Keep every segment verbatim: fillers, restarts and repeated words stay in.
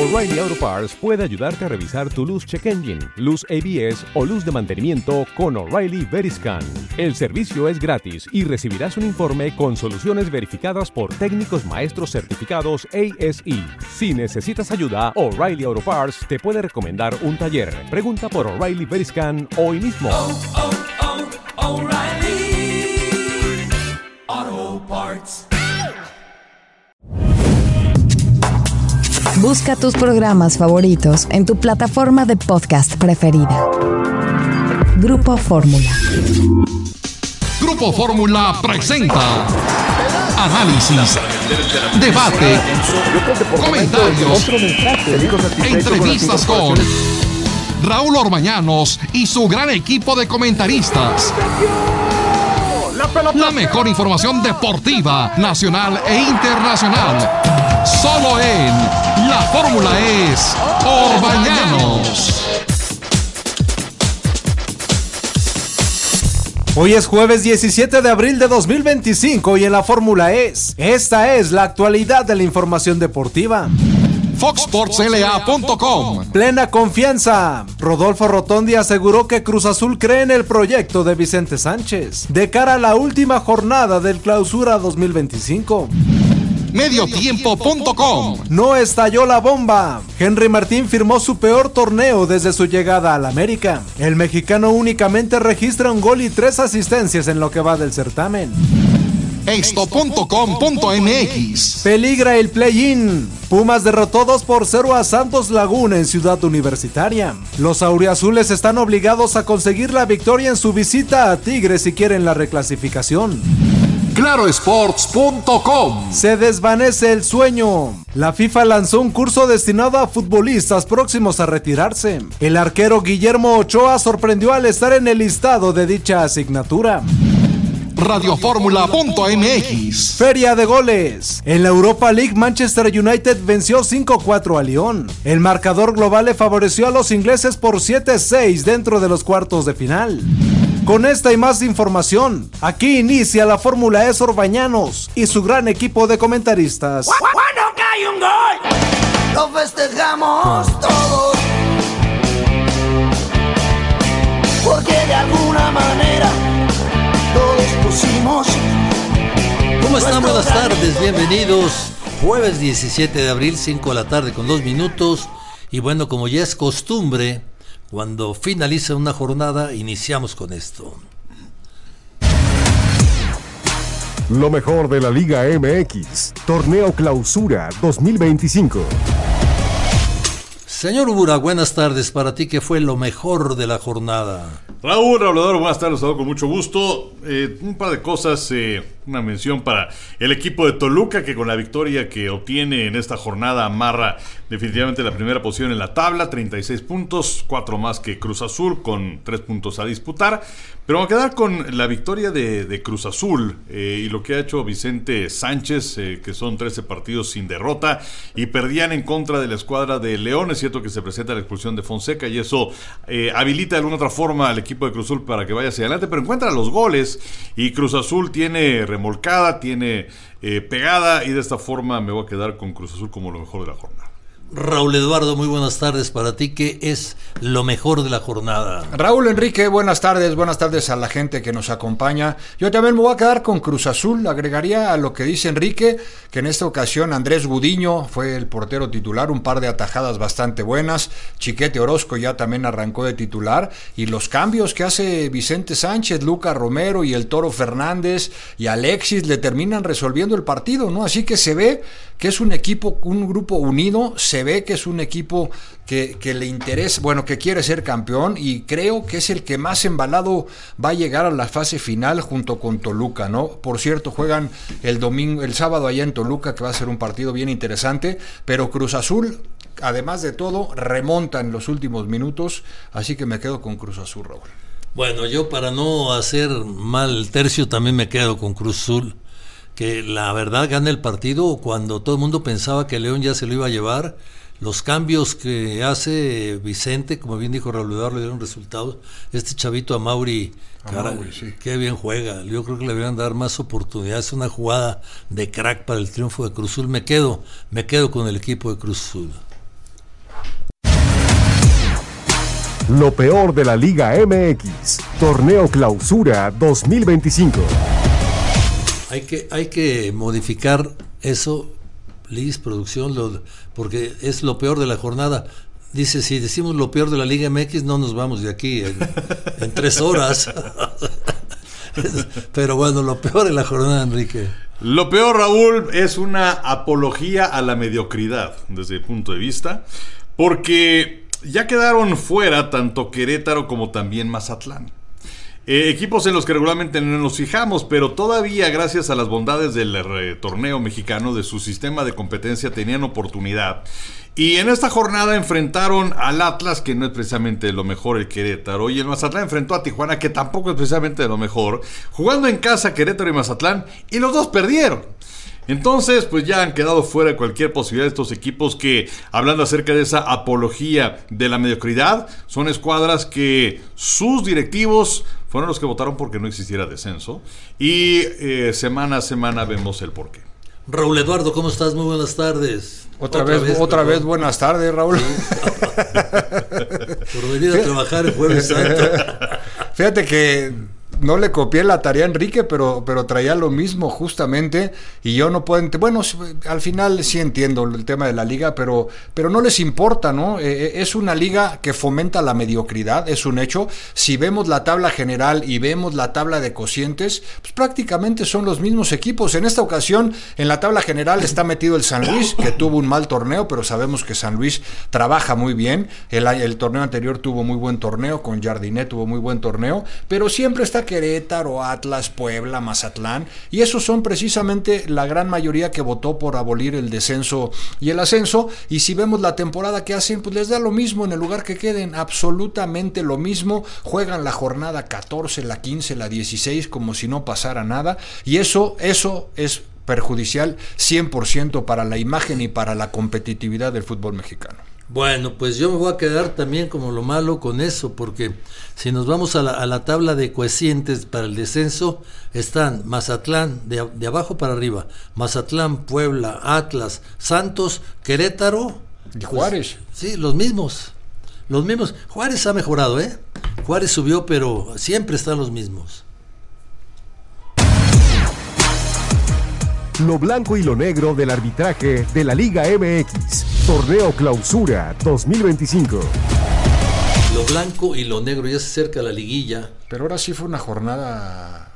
O'Reilly Auto Parts puede ayudarte a revisar tu luz check engine, luz A B S o luz de mantenimiento con O'Reilly Veriscan. El servicio es gratis y recibirás un informe con soluciones verificadas por técnicos maestros certificados A S E. Si necesitas ayuda, O'Reilly Auto Parts te puede recomendar un taller. Pregunta por O'Reilly Veriscan hoy mismo. Oh, oh, oh, O'Reilly Auto Parts. Busca tus programas favoritos en tu plataforma de podcast preferida. Grupo Fórmula. Grupo Fórmula presenta análisis, debate, comentarios, entrevistas con Raúl Orbañanos y su gran equipo de comentaristas. La mejor información deportiva, nacional e internacional. Solo en La Fórmula es Orbañanos. Hoy es jueves diecisiete de abril de dos mil veinticinco y en La Fórmula es. Esta es la actualidad de la información deportiva. Fox Sports L A punto com. Plena confianza. Rodolfo Rotondi aseguró que Cruz Azul cree en el proyecto de Vicente Sánchez de cara a la última jornada del Clausura dos mil veinticinco. Mediotiempo punto com. No estalló la bomba. Henry Martín firmó su peor torneo desde su llegada al América. El mexicano únicamente registra un gol y tres asistencias en lo que va del certamen. Esto punto com punto m x. Peligra el play-in. Pumas derrotó dos por cero a Santos Laguna en Ciudad Universitaria. Los auriazules están obligados a conseguir la victoria en su visita a Tigres si quieren la reclasificación. Claro Sports punto com. Se desvanece el sueño. La FIFA lanzó un curso destinado a futbolistas próximos a retirarse. El arquero Guillermo Ochoa sorprendió al estar en el listado de dicha asignatura. Radio Fórmula punto m x. Feria de goles. En la Europa League, Manchester United venció cinco cuatro a Lyon. El marcador global le favoreció a los ingleses por siete seis dentro de los cuartos de final. Con esta y más información, aquí inicia la Fórmula E Orbañanos y su gran equipo de comentaristas. Cuando cae un gol, lo festejamos todos, porque de alguna manera todos pusimos. ¿Cómo están? Buenas tardes, bienvenidos. Jueves diecisiete de abril, cinco de la tarde con dos minutos. Y bueno, como ya es costumbre, cuando finaliza una jornada, iniciamos con esto. Lo mejor de la Liga M X. Torneo Clausura dos mil veinticinco. Señor Ubura, buenas tardes. Para ti, ¿qué fue lo mejor de la jornada? Raúl, Raúl, buenas tardes, con mucho gusto. Eh, un par de cosas, eh, una mención para el equipo de Toluca, que con la victoria que obtiene en esta jornada amarra definitivamente la primera posición en la tabla, treinta y seis puntos, cuatro más que Cruz Azul, con tres puntos a disputar. Pero vamos a quedar con la victoria de, de Cruz Azul eh, y lo que ha hecho Vicente Sánchez, eh, que son trece partidos sin derrota y perdían en contra de la escuadra de León. Es cierto que se presenta la expulsión de Fonseca y eso eh, habilita de alguna otra forma al equipo de Cruz Azul para que vaya hacia adelante, pero encuentra los goles y Cruz Azul tiene remolcada, tiene eh, pegada, y de esta forma me voy a quedar con Cruz Azul como lo mejor de la jornada. Raúl Eduardo, muy buenas tardes. Para ti, ¿qué es lo mejor de la jornada? Raúl Enrique, buenas tardes, buenas tardes a la gente que nos acompaña. Yo también me voy a quedar con Cruz Azul. Agregaría a lo que dice Enrique, que en esta ocasión Andrés Gudiño fue el portero titular, un par de atajadas bastante buenas. Chiquete Orozco ya también arrancó de titular, y los cambios que hace Vicente Sánchez, Lucas Romero y el Toro Fernández y Alexis le terminan resolviendo el partido, ¿no? Así que se ve que es un equipo, un grupo unido, se ve que es un equipo que, que le interesa, bueno, que quiere ser campeón, y creo que es el que más embalado va a llegar a la fase final junto con Toluca, ¿no? Por cierto, juegan el domingo, el sábado allá en Toluca, que va a ser un partido bien interesante, pero Cruz Azul, además de todo, remonta en los últimos minutos, así que me quedo con Cruz Azul, Raúl. Bueno, yo para no hacer mal tercio también me quedo con Cruz Azul, que la verdad gana el partido cuando todo el mundo pensaba que León ya se lo iba a llevar. Los cambios que hace Vicente, como bien dijo Raúl Eduardo, le dieron resultados. Este chavito Amauri, cara, Amauri sí. Qué bien juega. Yo creo que le deberían dar más oportunidades. Es una jugada de crack para el triunfo de Cruz Azul. Me quedo, me quedo con el equipo de Cruz Azul. Lo peor de la Liga M X. Torneo Clausura dos mil veinticinco. Hay que, hay que modificar eso, Liz, producción, lo, porque es lo peor de la jornada. Dice, si decimos lo peor de la Liga M X, no nos vamos de aquí en, en tres horas. Pero bueno, lo peor de la jornada, Enrique. Lo peor, Raúl, es una apología a la mediocridad, desde mi punto de vista, porque ya quedaron fuera tanto Querétaro como también Mazatlán. Eh, equipos en los que regularmente no nos fijamos, pero todavía gracias a las bondades del eh, torneo mexicano, de su sistema de competencia, tenían oportunidad. Y en esta jornada enfrentaron al Atlas, que no es precisamente lo mejor el Querétaro, y el Mazatlán enfrentó a Tijuana, que tampoco es precisamente lo mejor, jugando en casa Querétaro y Mazatlán, y los dos perdieron. Entonces, pues ya han quedado fuera de cualquier posibilidad de estos equipos que, hablando acerca de esa apología de la mediocridad, son escuadras que sus directivos fueron los que votaron porque no existiera descenso, y eh, semana a semana vemos el porqué. Raúl Eduardo, ¿cómo estás? Muy buenas tardes. Otra, otra vez, vez otra vez buenas tardes, Raúl. Sí. Por venir a trabajar el Jueves Santo. Fíjate que no le copié la tarea a Enrique, pero, pero traía lo mismo justamente, y yo no puedo, bueno, al final sí entiendo el tema de la liga, pero, pero no les importa, ¿no? Eh, es una liga que fomenta la mediocridad, es un hecho. Si vemos la tabla general y vemos la tabla de cocientes, pues prácticamente son los mismos equipos. En esta ocasión, en la tabla general está metido el San Luis, que tuvo un mal torneo, pero sabemos que San Luis trabaja muy bien. El, el torneo anterior tuvo muy buen torneo, con Jardinet tuvo muy buen torneo, pero siempre está Querétaro, Atlas, Puebla, Mazatlán, y esos son precisamente la gran mayoría que votó por abolir el descenso y el ascenso. Y si vemos la temporada que hacen, pues les da lo mismo en el lugar que queden, absolutamente lo mismo. Juegan la jornada catorce, la quince, la dieciséis como si no pasara nada, y eso, eso es perjudicial cien por ciento para la imagen y para la competitividad del fútbol mexicano. Bueno, pues yo me voy a quedar también como lo malo con eso, porque si nos vamos a la, a la tabla de coeficientes para el descenso, están Mazatlán, de, de abajo para arriba, Mazatlán, Puebla, Atlas, Santos, Querétaro y Juárez. Pues, sí, los mismos, los mismos. Juárez ha mejorado, ¿eh? Juárez subió, pero siempre están los mismos. Lo blanco y lo negro del arbitraje de la Liga M X. Torneo Clausura dos mil veinticinco. Lo blanco y lo negro, ya se acerca la liguilla. Pero ahora sí fue una jornada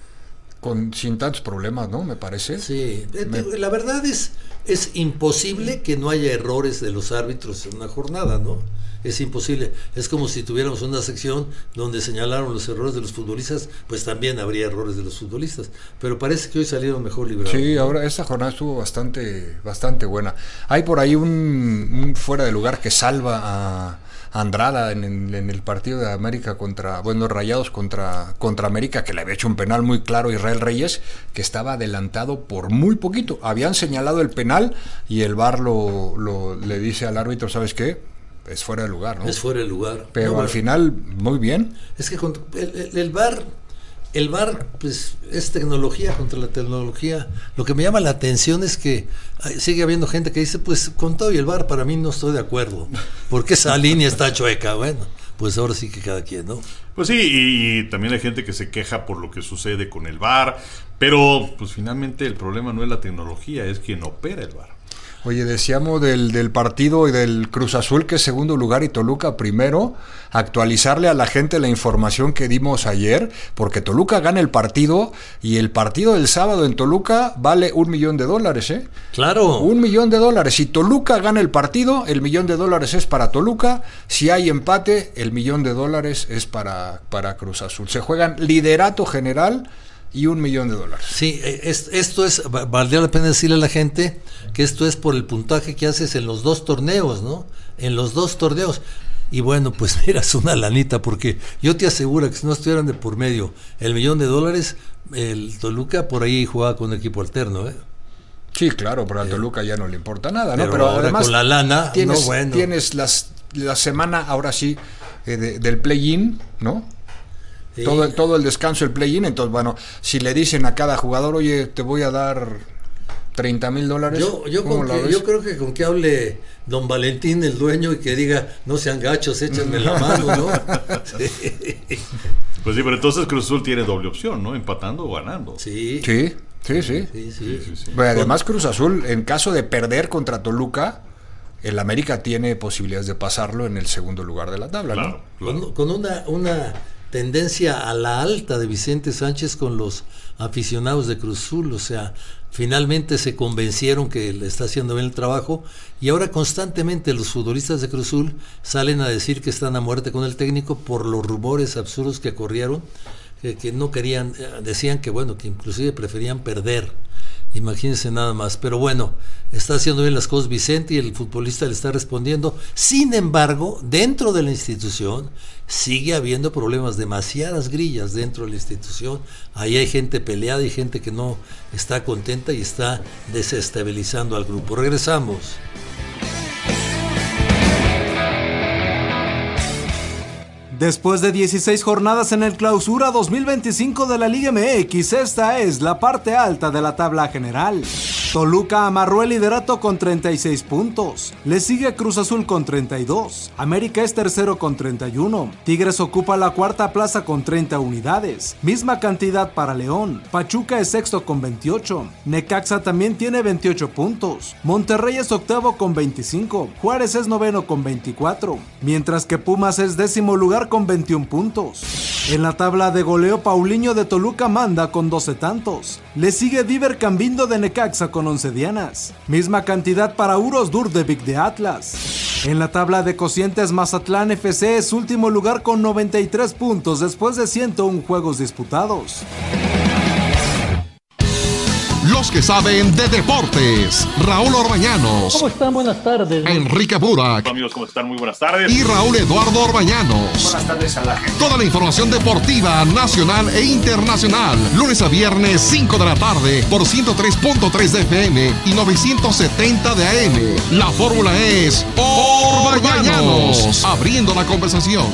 con sin tantos problemas, ¿no? Me parece. Sí, Me... la verdad es, es imposible que no haya errores de los árbitros en una jornada, ¿no? Es imposible. Es como si tuviéramos una sección donde señalaron los errores de los futbolistas, pues también habría errores de los futbolistas. Pero parece que hoy salieron mejor librados. Sí, ahora esta jornada estuvo bastante, bastante buena. Hay por ahí un, un fuera de lugar que salva a Andrada en, en, en el partido de América contra, bueno, Rayados contra, contra América, que le había hecho un penal muy claro a Israel Reyes, que estaba adelantado por muy poquito. Habían señalado el penal y el V A R lo, lo, le dice al árbitro, ¿sabes qué? Es fuera de lugar, ¿no? Es fuera de lugar. Pero no, al final, muy bien. Es que con, el, el, el V A R, el V A R, pues, es tecnología contra la tecnología. Lo que me llama la atención es que hay, sigue habiendo gente que dice, pues, con todo y el V A R, para mí no estoy de acuerdo, porque esa línea está chueca. Bueno, pues ahora sí que cada quien, ¿no? Pues sí, y, y también hay gente que se queja por lo que sucede con el V A R, pero, pues, finalmente el problema no es la tecnología, es quien opera el V A R. Oye, decíamos del, del partido y del Cruz Azul, que es segundo lugar, y Toluca primero. Actualizarle a la gente la información que dimos ayer, porque Toluca gana el partido, y el partido del sábado en Toluca vale un millón de dólares, ¿eh? Claro. Un millón de dólares. Si Toluca gana el partido, el millón de dólares es para Toluca. Si hay empate, el millón de dólares es para, para Cruz Azul. Se juegan liderato general y un millón de dólares. Sí, es, esto es, valdría la pena decirle a la gente que esto es por el puntaje que haces en los dos torneos, ¿no? En los dos torneos. Y bueno, pues mira, es una lanita, porque yo te aseguro que si no estuvieran de por medio el millón de dólares, el Toluca por ahí jugaba con equipo alterno, ¿eh? Sí, claro, pero al Toluca ya no le importa nada, ¿no? Pero, pero ahora además con la lana, tienes, no, bueno. tienes las, la semana, ahora sí, eh, de, del play-in, ¿no? Sí. Todo, todo el descanso, el play-in. Entonces, bueno, si le dicen a cada jugador, oye, te voy a dar treinta mil dólares. Yo, yo, con que, yo creo que con que hable don Valentín, el dueño, y que diga, no sean gachos, échenme la mano, ¿no? Sí. Pues sí, pero entonces Cruz Azul tiene doble opción, ¿no? Empatando o ganando. Sí. Sí, sí, sí. sí, sí. sí, sí. Bueno, además Cruz Azul, en caso de perder contra Toluca, el América tiene posibilidades de pasarlo en el segundo lugar de la tabla, claro, ¿no? Claro. Con, con una, una tendencia a la alta de Vicente Sánchez con los aficionados de Cruz Azul, o sea, finalmente se convencieron que le está haciendo bien el trabajo, y ahora constantemente los futbolistas de Cruz Azul salen a decir que están a muerte con el técnico por los rumores absurdos que corrieron, que, que no querían, decían que bueno, que inclusive preferían perder. Imagínense nada más, pero bueno, está haciendo bien las cosas Vicente y el futbolista le está respondiendo. Sin embargo, dentro de la institución sigue habiendo problemas, demasiadas grillas dentro de la institución. Ahí hay gente peleada y gente que no está contenta y está desestabilizando al grupo. Regresamos. Después de dieciséis jornadas en el Clausura dos mil veinticinco de la Liga M X, esta es la parte alta de la tabla general. Toluca amarró el liderato con treinta y seis puntos. Le sigue Cruz Azul con treinta y dos. América es tercero con treinta y uno. Tigres ocupa la cuarta plaza con treinta unidades. Misma cantidad para León. Pachuca es sexto con veintiocho. Necaxa también tiene veintiocho puntos. Monterrey es octavo con veinticinco. Juárez es noveno con veinticuatro. Mientras que Pumas es décimo lugar con veintiún puntos. En la tabla de goleo, Paulinho de Toluca manda con doce tantos. Le sigue Diver Cambindo de Necaxa con once dianas. Misma cantidad para Uros Durdevic de Atlas. En la tabla de cocientes, Mazatlán F C es último lugar con noventa y tres puntos después de ciento uno juegos disputados. Los que saben de deportes, Raúl Orbañanos. ¿Cómo están? Buenas tardes. Enrique Burak. Amigos, ¿cómo están? Muy buenas tardes. Y Raúl Eduardo Orbañanos. Buenas tardes a la gente. Toda la información deportiva nacional e internacional. Lunes a viernes, cinco de la tarde, por ciento tres punto tres de F M y novecientos setenta de A M. La fórmula es Orbañanos. Abriendo la conversación.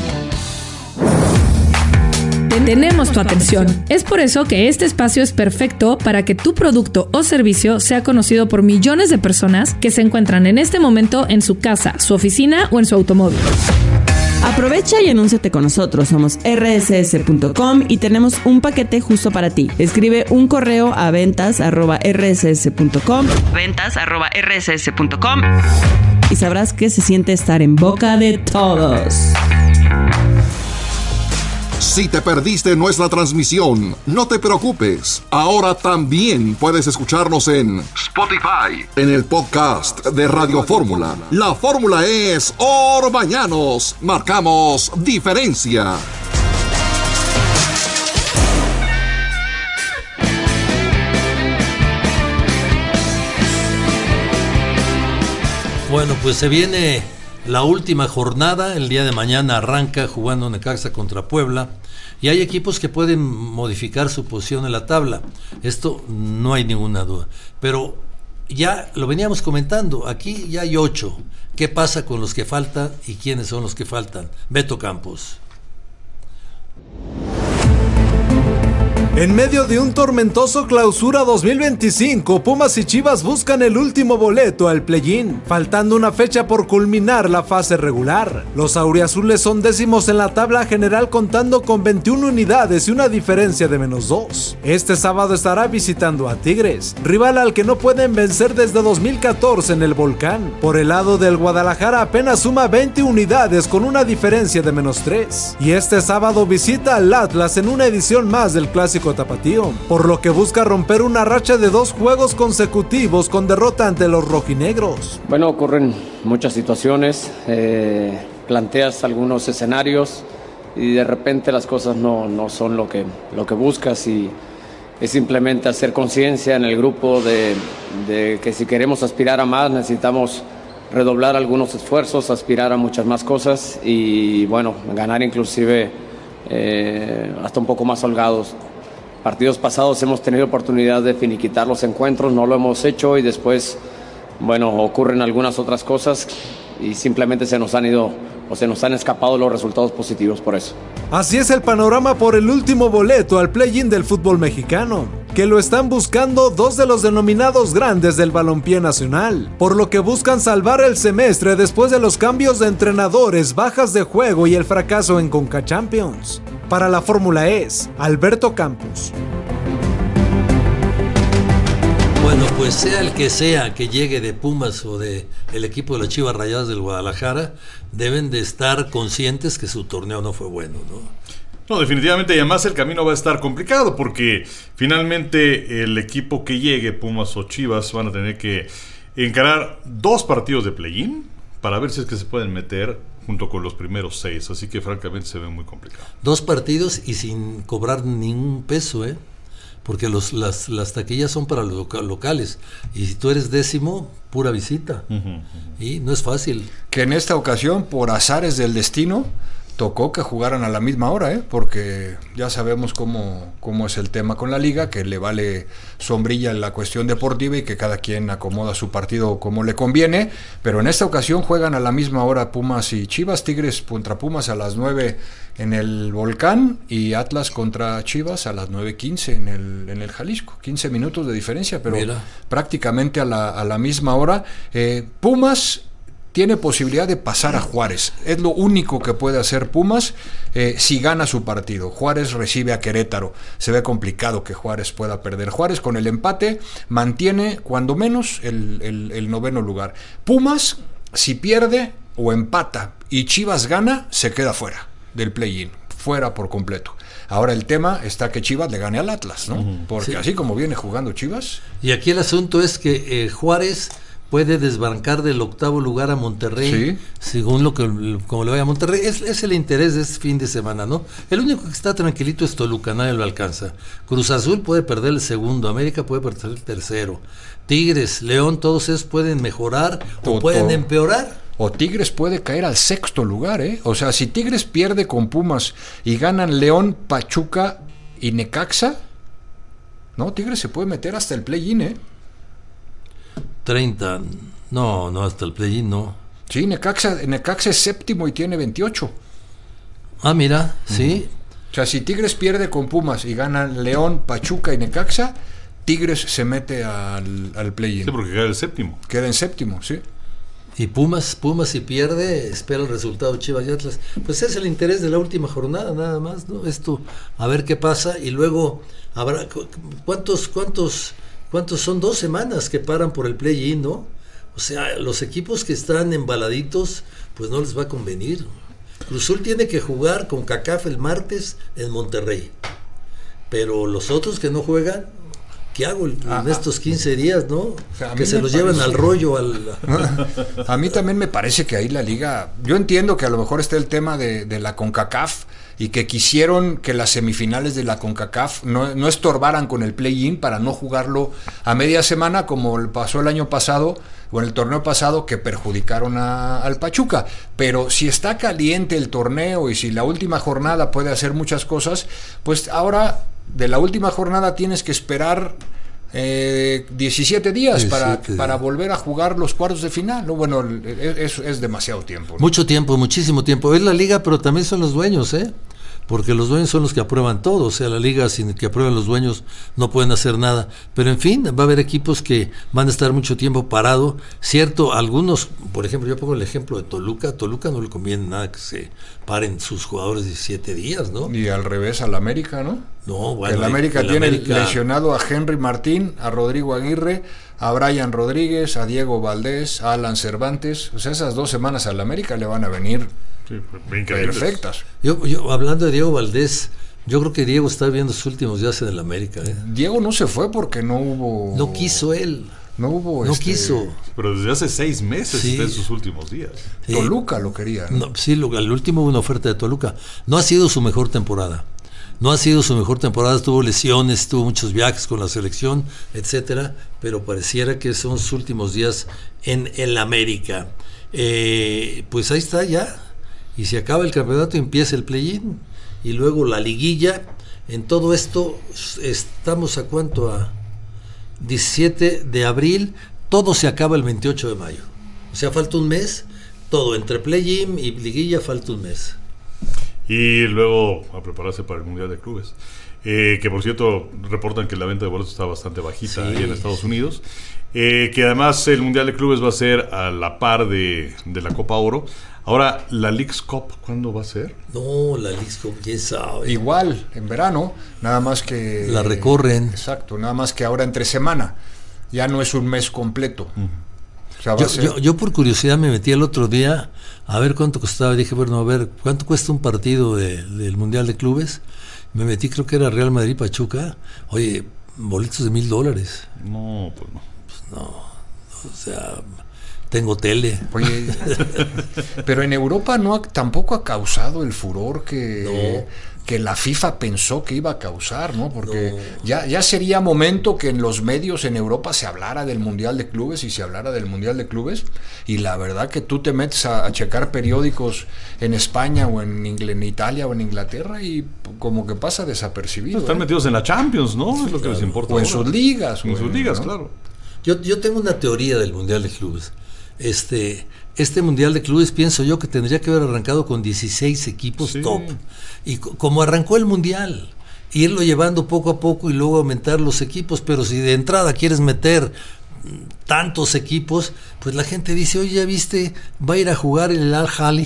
Tenemos tu atención. Es por eso que este espacio es perfecto para que tu producto o servicio sea conocido por millones de personas que se encuentran en este momento en su casa, su oficina o en su automóvil. Aprovecha y anúnciate con nosotros. Somos erre ese ese punto com y tenemos un paquete justo para ti. Escribe un correo a ventas arroba erre ese ese punto com, ventas arroba erre ese ese punto com, y sabrás que se siente estar en boca de todos. Si te perdiste nuestra transmisión, no te preocupes. Ahora también puedes escucharnos en Spotify, en el podcast de Radio Fórmula. La fórmula es Orbañanos. Marcamos diferencia. Bueno, pues se viene la última jornada. El día de mañana arranca jugando Necaxa contra Puebla, y hay equipos que pueden modificar su posición en la tabla. Esto no hay ninguna duda, pero ya lo veníamos comentando, aquí ya hay ocho. ¿Qué pasa con los que faltan y quiénes son los que faltan? Beto Campos. En medio de un tormentoso Clausura dos mil veinticinco, Pumas y Chivas buscan el último boleto al play-in, faltando una fecha por culminar la fase regular. Los auriazules son décimos en la tabla general contando con veintiuna unidades y una diferencia de menos dos. Este sábado estará visitando a Tigres, rival al que no pueden vencer desde dos mil catorce en el Volcán. Por el lado del Guadalajara apenas suma veinte unidades con una diferencia de menos tres. Y este sábado visita al Atlas en una edición más del Clásico Tapatío, por lo que busca romper una racha de dos juegos consecutivos con derrota ante los rojinegros. Bueno, ocurren muchas situaciones, eh, planteas algunos escenarios y de repente las cosas no, no son lo que, lo que buscas, y es simplemente hacer conciencia en el grupo de, de que si queremos aspirar a más necesitamos redoblar algunos esfuerzos, aspirar a muchas más cosas y bueno, ganar inclusive eh, hasta un poco más holgados. Partidos pasados hemos tenido oportunidad de finiquitar los encuentros, no lo hemos hecho y después, bueno, ocurren algunas otras cosas y simplemente se nos han ido o se nos han escapado los resultados positivos por eso. Así es el panorama por el último boleto al play-in del fútbol mexicano. que lo están buscando dos de los denominados grandes del balompié nacional, por lo que buscan salvar el semestre después de los cambios de entrenadores, bajas de juego y el fracaso en Conca Champions. Para la Fórmula E, Alberto Campos. Bueno, pues sea el que sea que llegue de Pumas o de el equipo de las Chivas Rayadas del Guadalajara, deben de estar conscientes que su torneo no fue bueno, ¿no? No, definitivamente, y además el camino va a estar complicado porque finalmente el equipo que llegue, Pumas o Chivas, van a tener que encarar dos partidos de play-in para ver si es que se pueden meter junto con los primeros seis, así que francamente se ve muy complicado. Dos partidos y sin cobrar ningún peso, ¿eh? Porque los, las, las taquillas son para los loca- locales y si tú eres décimo, pura visita. Uh-huh, uh-huh. Y no es fácil. Que en esta ocasión, por azares del destino, tocó que jugaran a la misma hora, ¿eh? Porque ya sabemos cómo, cómo es el tema con la liga, que le vale sombrilla en la cuestión deportiva y que cada quien acomoda su partido como le conviene, pero en esta ocasión juegan a la misma hora Pumas y Chivas. Tigres contra Pumas a las nueve en el Volcán y Atlas contra Chivas a las nueve quince en el, en el Jalisco. quince minutos de diferencia, pero Mira. prácticamente a la, a la misma hora. Eh, Pumas tiene posibilidad de pasar a Juárez. Es lo único que puede hacer Pumas eh, si gana su partido. Juárez recibe a Querétaro. Se ve complicado que Juárez pueda perder. Juárez con el empate mantiene cuando menos el, el, el noveno lugar. Pumas, si pierde o empata y Chivas gana, se queda fuera del play-in. Fuera por completo. Ahora el tema está que Chivas le gane al Atlas, ¿no? Uh-huh. Porque sí. Así como viene jugando Chivas. Y aquí el asunto es que eh, Juárez puede desbancar del octavo lugar a Monterrey, sí. según lo que como le vaya a Monterrey. Es, es el interés de este fin de semana, ¿no? El único que está tranquilito es Toluca, nadie lo alcanza. Cruz Azul puede perder el segundo, América puede perder el tercero. Tigres, León, todos esos pueden mejorar o, o pueden empeorar. O Tigres puede caer al sexto lugar, ¿eh? O sea, si Tigres pierde con Pumas y ganan León, Pachuca y Necaxa, no, Tigres se puede meter hasta el play-in, ¿eh? treinta, no, no, hasta el play-in no. Sí, Necaxa, Necaxa es séptimo y tiene veintiocho. Ah, mira, sí. O sea, si Tigres pierde con Pumas y ganan León, Pachuca y Necaxa, Tigres se mete al, al play-in. Sí, porque queda el séptimo. Queda en séptimo, sí. Y Pumas, Pumas si pierde, espera el resultado Chivas y Atlas. Pues es el interés de la última jornada, nada más, ¿no? Esto, a ver qué pasa, y luego habrá, ¿cuántos, cuántos... ¿Cuántos son? Dos semanas que paran por el play-in, ¿no? O sea, los equipos que están embaladitos, pues no les va a convenir. Cruz Azul tiene que jugar con CACAF el martes en Monterrey. Pero los otros que no juegan, ¿qué hago en ah, estos quince días, no? O sea, que se los parece... llevan al rollo. Al... A mí también me parece que ahí la liga... Yo entiendo que a lo mejor está el tema de, de la CONCACAF, y que quisieron que las semifinales de la CONCACAF no, no estorbaran con el play-in para no jugarlo a media semana como pasó el año pasado o en el torneo pasado, que perjudicaron a, al Pachuca. Pero si está caliente el torneo y si la última jornada puede hacer muchas cosas, pues ahora de la última jornada tienes que esperar eh, diecisiete días para, para volver a jugar los cuartos de final, ¿no? Bueno, es, es demasiado tiempo, ¿no? Mucho tiempo, muchísimo tiempo. Es la liga, pero también son los dueños, ¿eh? Porque los dueños son los que aprueban todo. O sea, la liga sin que aprueben los dueños no pueden hacer nada. Pero en fin, va a haber equipos que van a estar mucho tiempo parado. Cierto, algunos, por ejemplo, yo pongo el ejemplo de Toluca. Toluca no le conviene nada que se paren sus jugadores diecisiete días, ¿no? Y al revés al América, ¿no? No, bueno. El América el tiene América... lesionado a Henry Martín, a Rodrigo Aguirre, a Brian Rodríguez, a Diego Valdés, a Alan Cervantes. O sea, esas dos semanas al América le van a venir sí, perfectas. Yo, yo, hablando de Diego Valdés, yo creo que Diego está viendo sus últimos días en el América, ¿eh? Diego no se fue porque no hubo... No quiso él. No hubo No este... quiso. Pero desde hace seis meses sí. está en sus últimos días. Sí. Toluca lo quería, ¿no? No, sí, lo, el último hubo una oferta de Toluca. No ha sido su mejor temporada. No ha sido su mejor temporada, tuvo lesiones, tuvo muchos viajes con la selección, etcétera, pero pareciera que son sus últimos días en el América. Eh, pues ahí está ya, y se acaba el campeonato, empieza el play-in, y luego la liguilla. En todo esto estamos a cuánto, a diecisiete de abril, todo se acaba el veintiocho de mayo. O sea, falta un mes, todo, entre play-in y liguilla falta un mes. Y luego a prepararse para el Mundial de Clubes. eh, que por cierto reportan que la venta de boletos está bastante bajita sí. ahí en Estados Unidos, eh, que además el Mundial de Clubes va a ser a la par de, de la Copa Oro. Ahora, ¿la Leagues Cup cuándo va a ser? No, la Leagues Cup, quién sabe. Igual, en verano, nada más que... La recorren. Exacto, nada más que ahora entre semana. Ya no es un mes completo. Uh-huh. O sea, va yo, a ser... yo, yo por curiosidad me metí el otro día a ver cuánto costaba. Dije, bueno, a ver, ¿cuánto cuesta un partido de, del Mundial de Clubes? Me metí, creo que era Real Madrid Pachuca. Oye, boletos de mil dólares. No, pues no. Pues no, o sea... Tengo tele. Oye, pero en Europa no ha, tampoco ha causado el furor que, no. que la FIFA pensó que iba a causar, ¿no? Porque no. ya, ya sería momento que en los medios en Europa se hablara del Mundial de Clubes y se hablara del Mundial de Clubes. Y la verdad que tú te metes a, a checar periódicos en España o en, Ingl- en Italia o en Inglaterra y como que pasa desapercibido. Están ¿eh? metidos en la Champions, ¿no? Sí, es lo que claro. les importa. O en ahora. sus ligas. En o sus en, ligas, ¿no? claro. Yo, yo tengo una teoría del Mundial de Clubes. Este, este Mundial de Clubes pienso yo que tendría que haber arrancado con dieciséis equipos sí. top. Y c- como arrancó el Mundial, irlo llevando poco a poco y luego aumentar los equipos, pero si de entrada quieres meter tantos equipos, pues la gente dice, oye, ya viste, va a ir a jugar el Al-Ahly,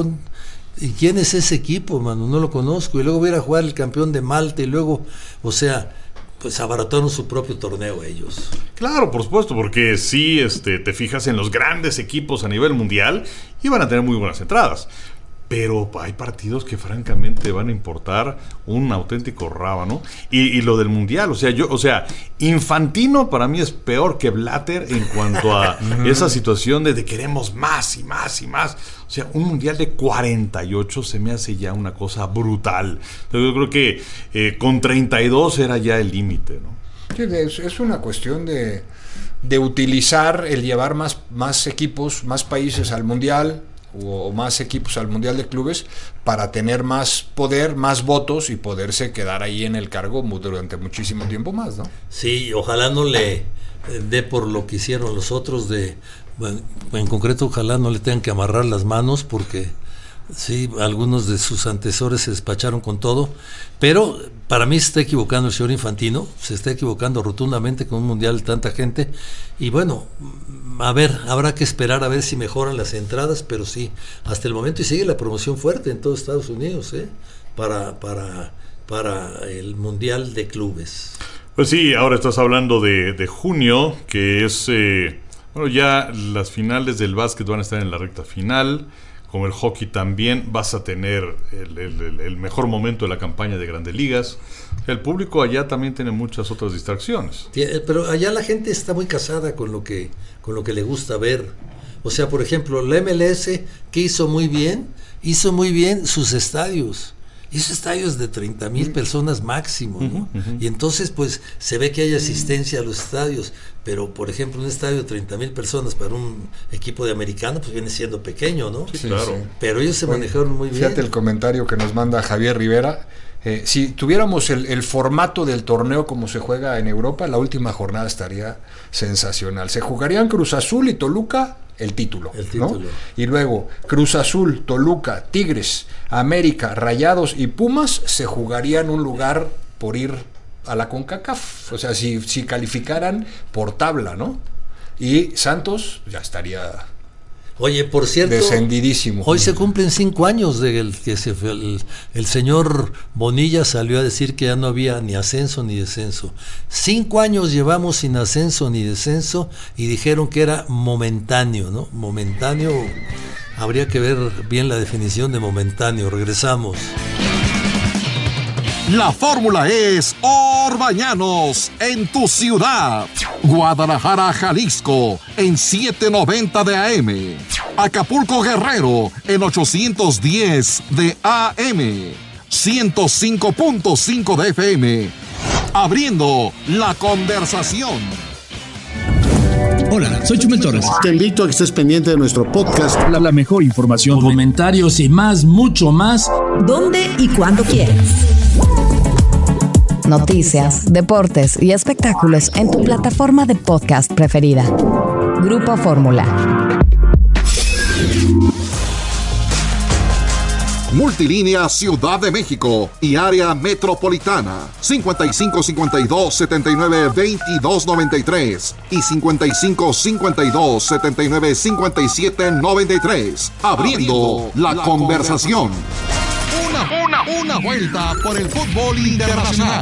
¿y quién es ese equipo, mano? No lo conozco, y luego va a ir a jugar el campeón de Malta, y luego, o sea... pues abarataron su propio torneo ellos. Claro, por supuesto, porque si este, te fijas en los grandes equipos a nivel mundial, iban a tener muy buenas entradas. Pero hay partidos que francamente van a importar un auténtico rábano. Y, y lo del mundial, o sea, yo, o sea, Infantino para mí es peor que Blatter en cuanto a esa situación de, de queremos más y más y más. O sea, un mundial de cuarenta y ocho se me hace ya una cosa brutal. Yo creo que eh, con treinta y dos era ya el límite, ¿no? Sí, es, es una cuestión de, de utilizar el llevar más, más equipos, más países al mundial o más equipos al Mundial de Clubes para tener más poder, más votos y poderse quedar ahí en el cargo durante muchísimo tiempo más, ¿no? Sí, ojalá no le dé por lo que hicieron los otros de, bueno, en concreto ojalá no le tengan que amarrar las manos porque sí, algunos de sus antecesores se despacharon con todo, pero para mí se está equivocando el señor Infantino, se está equivocando rotundamente con un mundial de tanta gente, y bueno, a ver, habrá que esperar a ver si mejoran las entradas, pero sí, hasta el momento y sigue la promoción fuerte en todo Estados Unidos, ¿eh? para, para, para el mundial de clubes. Pues sí, ahora estás hablando de, de junio, que es, eh, bueno, ya las finales del básquet van a estar en la recta final. Como el hockey también vas a tener el, el, el mejor momento de la campaña de Grandes Ligas. El público allá también tiene muchas otras distracciones. Pero allá la gente está muy casada con lo que, con lo que le gusta ver. O sea, por ejemplo, la M L S, que hizo muy bien, hizo muy bien sus estadios. Hizo estadios de treinta mil personas máximo, ¿no? Uh-huh, uh-huh. Y entonces, pues, se ve que hay asistencia a los estadios, pero, por ejemplo, un estadio de treinta mil personas para un equipo de americano, pues viene siendo pequeño, ¿no? Sí, claro. Sí. Pero ellos se bueno, manejaron muy bien. Fíjate el comentario que nos manda Javier Rivera. Eh, si tuviéramos el, el formato del torneo como se juega en Europa, la última jornada estaría sensacional. Se jugarían Cruz Azul y Toluca el título, el título. ¿no? Y luego Cruz Azul, Toluca, Tigres, América, Rayados y Pumas se jugarían un lugar por ir a la CONCACAF, o sea, si, si calificaran por tabla, ¿no? Y Santos ya estaría... Oye, por cierto, descendidísimo. Hoy se cumplen cinco años de el, que se fue, el, el señor Bonilla salió a decir que ya no había ni ascenso ni descenso. Cinco años llevamos sin ascenso ni descenso y dijeron que era momentáneo, ¿no? Momentáneo, habría que ver bien la definición de momentáneo. Regresamos. La fórmula es Orbañanos en tu ciudad. Guadalajara, Jalisco en setecientos noventa de A M. Acapulco, Guerrero en ochocientos diez de A M. ciento cinco punto cinco de F M. Abriendo la conversación. Hola, soy Chumel Torres. Te invito a que estés pendiente de nuestro podcast. La, la mejor información, comentarios y más, mucho más. ¿Dónde y cuándo quieras? Noticias, deportes y espectáculos en tu plataforma de podcast preferida. Grupo Fórmula. Multilínea Ciudad de México y área metropolitana cincuenta y cinco cincuenta y dos setenta y nueve veintidós noventa y tres y cincuenta y cinco cincuenta y dos setenta y nueve cincuenta y siete noventa y tres. Abriendo la, la conversación. Una, una, una vuelta por el fútbol internacional.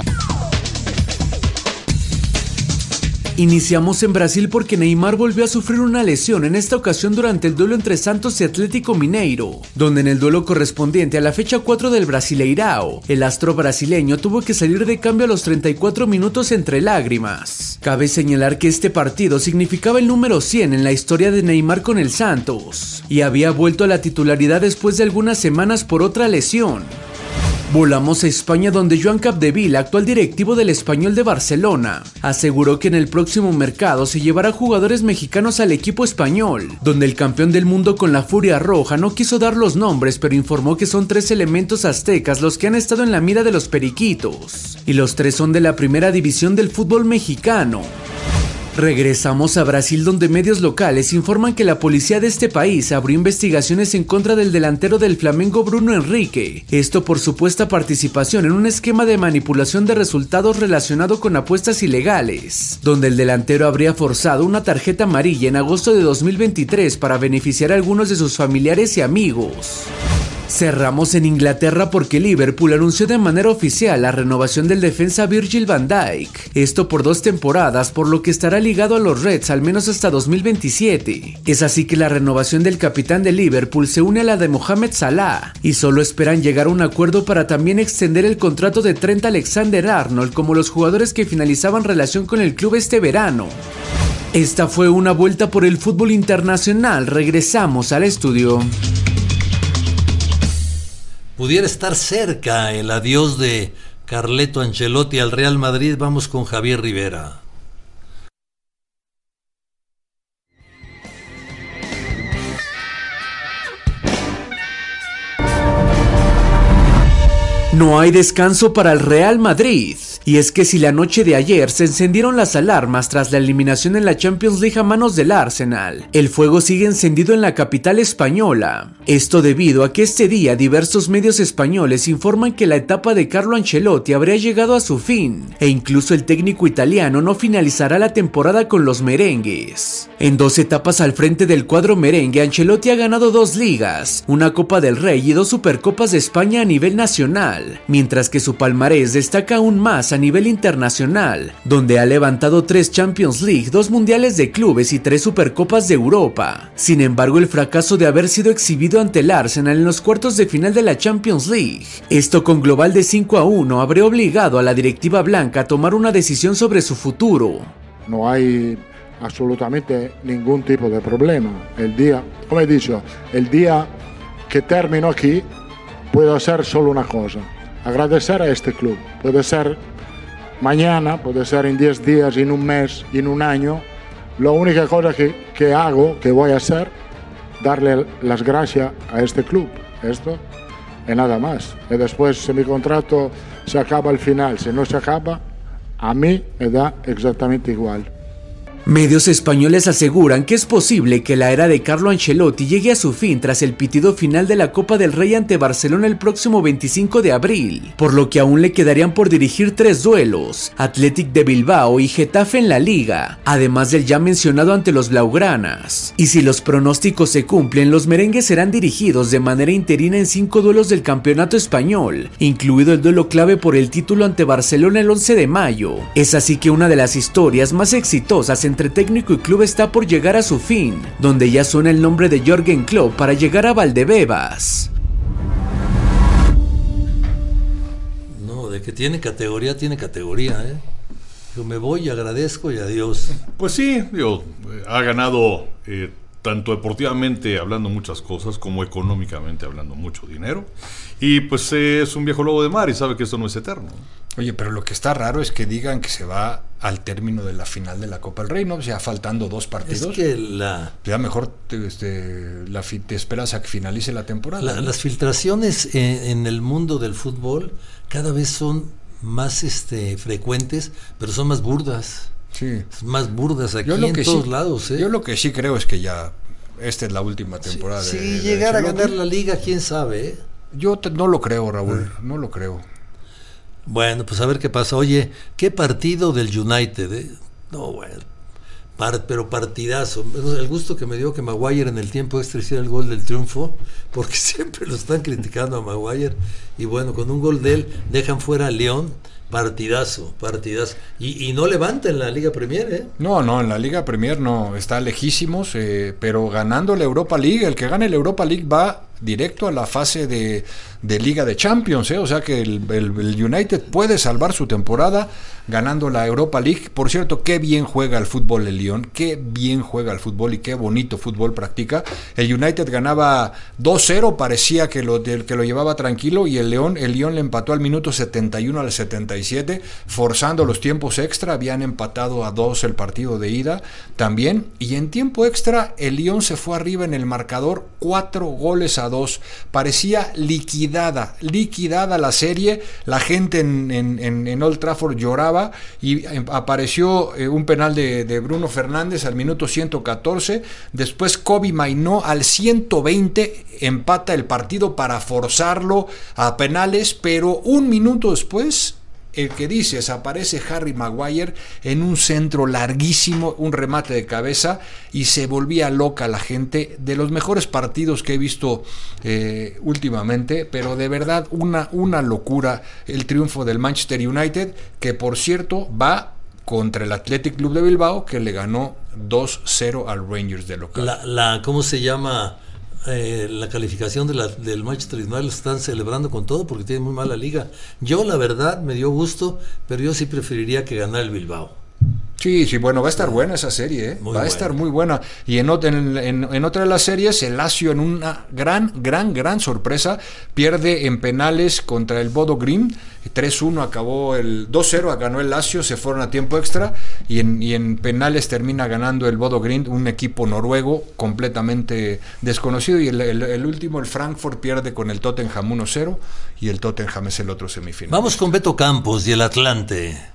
Iniciamos en Brasil porque Neymar volvió a sufrir una lesión, en esta ocasión durante el duelo entre Santos y Atlético Mineiro, donde en el duelo correspondiente a la fecha cuatro del Brasileirao, el astro brasileño tuvo que salir de cambio a los treinta y cuatro minutos entre lágrimas. Cabe señalar que este partido significaba el número cien en la historia de Neymar con el Santos, y había vuelto a la titularidad después de algunas semanas por otra lesión. Volamos a España, donde Joan Capdevila, actual directivo del Español de Barcelona, aseguró que en el próximo mercado se llevará jugadores mexicanos al equipo español, donde el campeón del mundo con la Furia Roja no quiso dar los nombres, pero informó que son tres elementos aztecas los que han estado en la mira de los periquitos, y los tres son de la primera división del fútbol mexicano. Regresamos a Brasil, donde medios locales informan que la policía de este país abrió investigaciones en contra del delantero del Flamengo Bruno Henrique, esto por supuesta participación en un esquema de manipulación de resultados relacionado con apuestas ilegales, donde el delantero habría forzado una tarjeta amarilla en agosto de dos mil veintitrés para beneficiar a algunos de sus familiares y amigos. Cerramos en Inglaterra porque Liverpool anunció de manera oficial la renovación del defensa Virgil van Dijk, esto por dos temporadas, por lo que estará ligado a los Reds al menos hasta dos mil veintisiete. Es así que la renovación del capitán de Liverpool se une a la de Mohamed Salah, y solo esperan llegar a un acuerdo para también extender el contrato de Trent Alexander-Arnold como los jugadores que finalizaban relación con el club este verano. Esta fue una vuelta por el fútbol internacional. Regresamos al estudio. Pudiera estar cerca el adiós de Carleto Ancelotti al Real Madrid. Vamos con Javier Rivera. No hay descanso para el Real Madrid. Y es que si la noche de ayer se encendieron las alarmas tras la eliminación en la Champions League a manos del Arsenal, el fuego sigue encendido en la capital española. Esto debido a que este día diversos medios españoles informan que la etapa de Carlo Ancelotti habría llegado a su fin, e incluso el técnico italiano no finalizará la temporada con los merengues. En dos etapas al frente del cuadro merengue, Ancelotti ha ganado dos ligas, una Copa del Rey y dos Supercopas de España a nivel nacional, mientras que su palmarés destaca aún más a nivel internacional, donde ha levantado tres Champions League, dos Mundiales de Clubes y tres Supercopas de Europa. Sin embargo, el fracaso de haber sido exhibido ante el Arsenal en los cuartos de final de la Champions League, esto con global de cinco a uno, habría obligado a la directiva blanca a tomar una decisión sobre su futuro. No hay absolutamente ningún tipo de problema. El día, como he dicho, el día que termino aquí, puedo hacer solo una cosa: agradecer a este club. Puede ser mañana, puede ser en diez días, en un mes, en un año. La única cosa que, que hago, que voy a hacer, darle las gracias a este club. Esto y nada más. Y después, si mi contrato se acaba al final, si no se acaba, a mí me da exactamente igual. Medios españoles aseguran que es posible que la era de Carlo Ancelotti llegue a su fin tras el pitido final de la Copa del Rey ante Barcelona el próximo veinticinco de abril, por lo que aún le quedarían por dirigir tres duelos: Athletic de Bilbao y Getafe en la Liga, además del ya mencionado ante los blaugranas. Y si los pronósticos se cumplen, los merengues serán dirigidos de manera interina en cinco duelos del campeonato español, incluido el duelo clave por el título ante Barcelona el once de mayo. Es así que una de las historias más exitosas en entre técnico y club está por llegar a su fin, donde ya suena el nombre de Jürgen Klopp para llegar a Valdebebas. No, de que tiene categoría, tiene categoría, ¿eh? Yo me voy, agradezco y adiós. Pues sí, digo, ha ganado eh, tanto deportivamente hablando muchas cosas como económicamente hablando mucho dinero, y pues eh, es un viejo lobo de mar y sabe que esto no es eterno. Oye, pero lo que está raro es que digan que se va al término de la final de la Copa del Rey, ¿no? O sea, faltando dos partidos. Es que la... Ya mejor te, este, la, te esperas a que finalice la temporada. La, ¿no? Las filtraciones en, en el mundo del fútbol cada vez son más este, frecuentes, pero son más burdas. Sí. Más burdas aquí yo lo en que todos sí, lados. ¿eh? Yo lo que sí creo es que ya esta es la última temporada. Sí, de, sí de llegar Ancelotti. a ganar la liga, quién sabe, ¿eh? Yo te, no lo creo, Raúl, no lo creo. Bueno, pues a ver qué pasa. Oye, qué partido del United, ¿eh? No, bueno, par, pero partidazo. El gusto que me dio que Maguire en el tiempo extra hiciera el gol del triunfo, porque siempre lo están criticando a Maguire, y bueno, con un gol de él dejan fuera a León. Partidazo, partidazo. Y, y no levanta en la Liga Premier, ¿eh? No, no, en la Liga Premier no, está lejísimos, eh, pero ganando la Europa League, el que gane la Europa League va directo a la fase de, de Liga de Champions, ¿eh? O sea que el, el, el United puede salvar su temporada ganando la Europa League. Por cierto, qué bien juega el fútbol el Lyon, qué bien juega el fútbol y qué bonito fútbol practica. El United ganaba dos cero, parecía que lo, que lo llevaba tranquilo, y el Lyon, el Lyon le empató al minuto setenta y uno al setenta y siete, forzando los tiempos extra. Habían empatado a dos el partido de ida también, y en tiempo extra el Lyon se fue arriba en el marcador, cuatro goles a dos. Parecía liquidada, liquidada la serie. La gente en, en, en Old Trafford lloraba, y apareció eh, un penal de, de Bruno Fernández al minuto ciento catorce. Después Kobbie Mainoo al ciento veinte empata el partido para forzarlo a penales, pero un minuto después, el que dices, aparece Harry Maguire en un centro larguísimo, un remate de cabeza, y se volvía loca la gente. De los mejores partidos que he visto eh, últimamente, pero de verdad una, una locura el triunfo del Manchester United, que por cierto va contra el Athletic Club de Bilbao, que le ganó dos cero al Rangers de local. La, la ¿cómo se llama? Eh, la calificación de la, del Manchester United lo están celebrando con todo porque tiene muy mala liga. Yo la verdad me dio gusto, pero yo sí preferiría que ganara el Bilbao. Sí, sí, bueno, va a estar buena esa serie, ¿eh? va buena. a estar muy buena. Y en, en, en, en otra de las series, el Lazio, en una gran, gran, gran sorpresa, pierde en penales contra el Bodo Glimt. tres uno acabó el dos cero, ganó el Lazio, se fueron a tiempo extra, y en, y en penales termina ganando el Bodo Glimt, un equipo noruego completamente desconocido. Y el, el, el último, el Frankfurt, pierde con el Tottenham uno cero, y el Tottenham es el otro semifinal. Vamos con Beto Campos y el Atlante.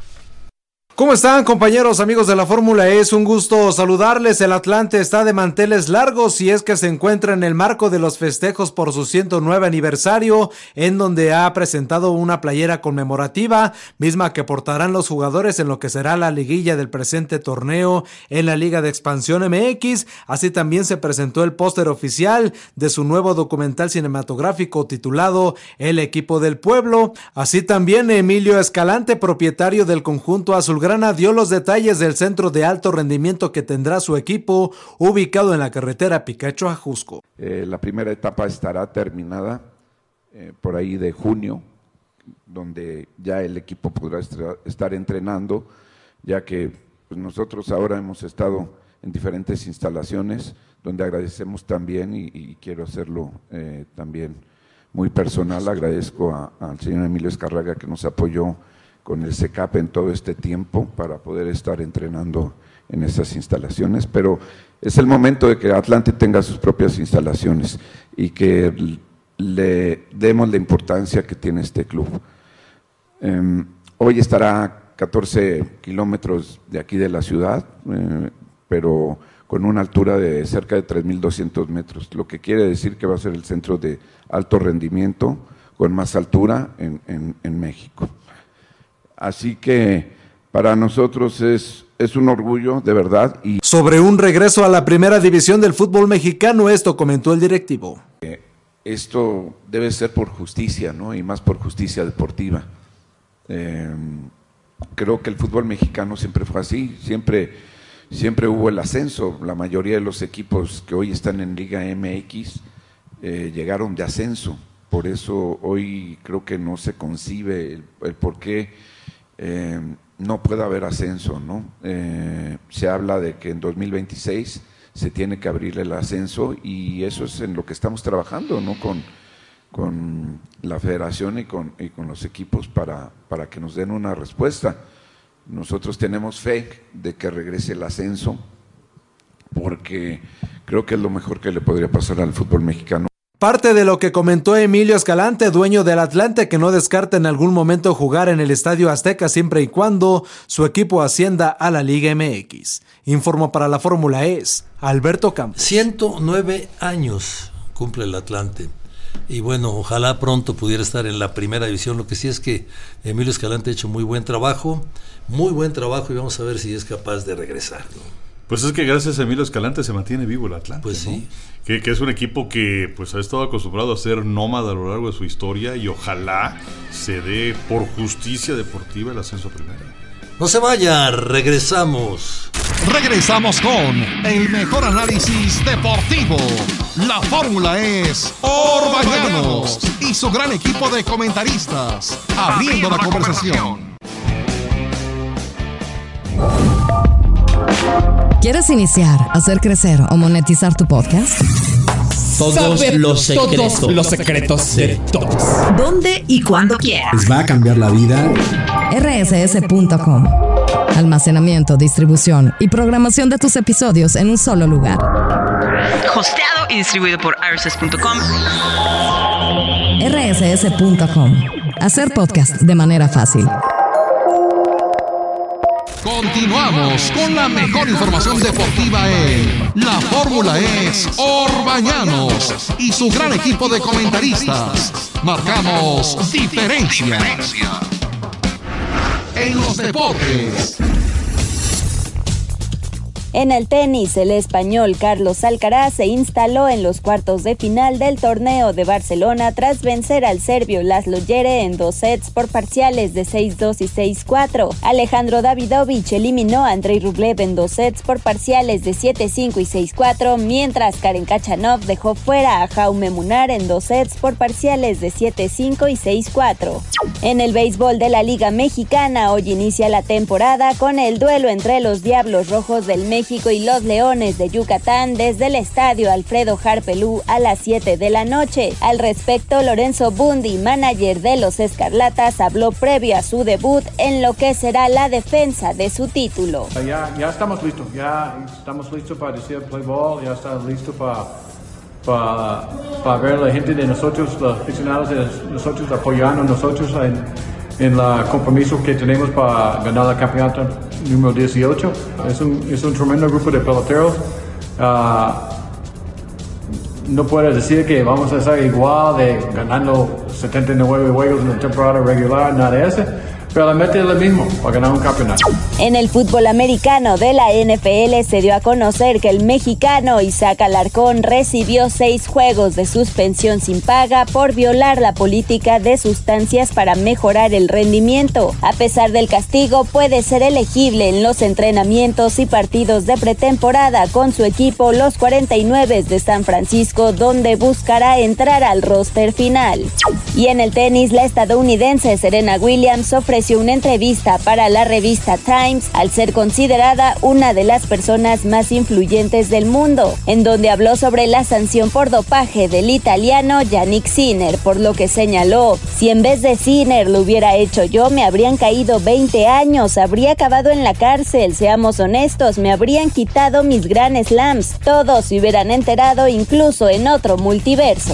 ¿Cómo están, compañeros, amigos de la Fórmula E? Es un gusto saludarles. El Atlante está de manteles largos y es que se encuentra en el marco de los festejos por su ciento nueve aniversario, en donde ha presentado una playera conmemorativa, misma que portarán los jugadores en lo que será la liguilla del presente torneo en la Liga de Expansión M X. Así también se presentó el póster oficial de su nuevo documental cinematográfico titulado El Equipo del Pueblo. Así también Emilio Escalante, propietario del conjunto azulgrana, dio los detalles del centro de alto rendimiento que tendrá su equipo, ubicado en la carretera Picacho a Jusco. Eh, la primera etapa estará terminada eh, por ahí de junio, donde ya el equipo podrá estar entrenando, ya que pues, nosotros ahora hemos estado en diferentes instalaciones, donde agradecemos también, y, y quiero hacerlo eh, también muy personal, agradezco a, al señor Emilio Escarraga, que nos apoyó con el C E C A P en todo este tiempo para poder estar entrenando en esas instalaciones, pero es el momento de que Atlante tenga sus propias instalaciones y que le demos la importancia que tiene este club. Eh, hoy estará a catorce kilómetros de aquí de la ciudad, eh, pero con una altura de cerca de tres mil doscientos metros, lo que quiere decir que va a ser el centro de alto rendimiento con más altura en, en, en México. Así que para nosotros es, es un orgullo, de verdad. Y sobre un regreso a la primera división del fútbol mexicano, esto comentó el directivo. Eh, esto debe ser por justicia, ¿no? Y más por justicia deportiva. Eh, creo que el fútbol mexicano siempre fue así, siempre, siempre hubo el ascenso. La mayoría de los equipos que hoy están en Liga M X eh, llegaron de ascenso. Por eso hoy creo que no se concibe el, el por qué Eh, no puede haber ascenso, ¿no? Eh, se habla de que en dos mil veintiséis se tiene que abrir el ascenso, y eso es en lo que estamos trabajando, ¿no? Con, con la federación y con, y con los equipos para, para que nos den una respuesta. Nosotros tenemos fe de que regrese el ascenso, porque creo que es lo mejor que le podría pasar al fútbol mexicano. Parte de lo que comentó Emilio Escalante, dueño del Atlante, que no descarta en algún momento jugar en el Estadio Azteca siempre y cuando su equipo ascienda a la Liga M X. Informó para la Fórmula E Alberto Campos. ciento nueve años cumple el Atlante. y bueno, ojalá pronto pudiera estar en la primera división. Lo que sí es que Emilio Escalante ha hecho muy buen trabajo, muy buen trabajo, y vamos a ver si es capaz de regresar, ¿no? Pues es que gracias a Emilio Escalante se mantiene vivo el Atlante. Pues sí. ¿no? Que, que es un equipo que pues ha estado acostumbrado a ser nómada a lo largo de su historia, y ojalá se dé por justicia deportiva el ascenso a primera. No se vaya, regresamos. Regresamos con el mejor análisis deportivo. La fórmula es Orbañanos y su gran equipo de comentaristas, abriendo la conversación. ¿Quieres iniciar, hacer crecer o monetizar tu podcast? Todos Saber los secretos. Todos los secretos Sí. de todos. ¿Dónde y cuándo quieras? Les va a cambiar la vida. R S S punto com. Almacenamiento, distribución y programación de tus episodios en un solo lugar. Hosteado y distribuido por R S S punto com. R S S punto com. Hacer podcast de manera fácil. Continuamos con la mejor información deportiva en La Fórmula es Orbañanos y su gran equipo de comentaristas. Marcamos diferencia en los deportes. En el tenis, el español Carlos Alcaraz se instaló en los cuartos de final del torneo de Barcelona tras vencer al serbio Laslo Djere en dos sets por parciales de seis dos y seis cuatro. Alejandro Davidovich eliminó a Andrei Rublev en dos sets por parciales de siete cinco y seis cuatro, mientras Karen Khachanov dejó fuera a Jaume Munar en dos sets por parciales de siete cinco y seis cuatro. En el béisbol de la Liga Mexicana, hoy inicia la temporada con el duelo entre los Diablos Rojos del México México y los Leones de Yucatán desde el estadio Alfredo Harpelú a las siete de la noche. Al respecto, Lorenzo Bundy, manager de los Escarlatas, habló previo a su debut en lo que será la defensa de su título. Ya, ya estamos listos, ya estamos listos para decir play ball, ya estamos listos para, para, para ver a la gente de nosotros, los aficionados de nosotros, apoyando a nosotros en, en el compromiso que tenemos para ganar el campeonato número dieciocho. Es un, es un tremendo grupo de peloteros. Uh, no puedo decir que vamos a estar igual de ganando setenta y nueve juegos en la temporada regular, nada de eso, pero la meta es la misma, para ganar un campeonato. En el fútbol americano de la N F L se dio a conocer que el mexicano Isaac Alarcón recibió seis juegos de suspensión sin paga por violar la política de sustancias para mejorar el rendimiento. A pesar del castigo, puede ser elegible en los entrenamientos y partidos de pretemporada con su equipo, los cuarenta y nueve de San Francisco, donde buscará entrar al roster final. Y en el tenis, la estadounidense Serena Williams ofreció una entrevista para la revista Time al ser considerada una de las personas más influyentes del mundo, en donde habló sobre la sanción por dopaje del italiano Yannick Sinner, por lo que señaló: si en vez de Sinner lo hubiera hecho yo, me habrían caído veinte años, habría acabado en la cárcel, seamos honestos, me habrían quitado mis Grand Slams, todos se hubieran enterado incluso en otro multiverso.